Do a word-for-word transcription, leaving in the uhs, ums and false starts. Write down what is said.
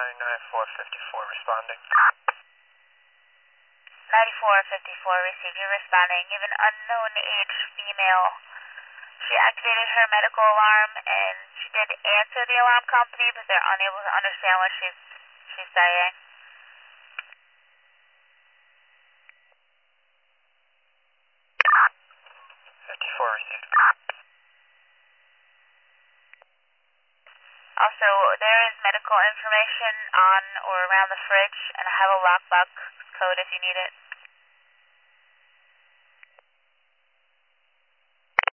nine nine four five four responding. ninety-four fifty-four, received you responding. You have an unknown age female. She activated her medical alarm and she did answer the alarm company, but they're unable to understand what she's she's saying. fifty-four received. Also, there is medical information on or around the fridge, and I have a lockbox code if you need it.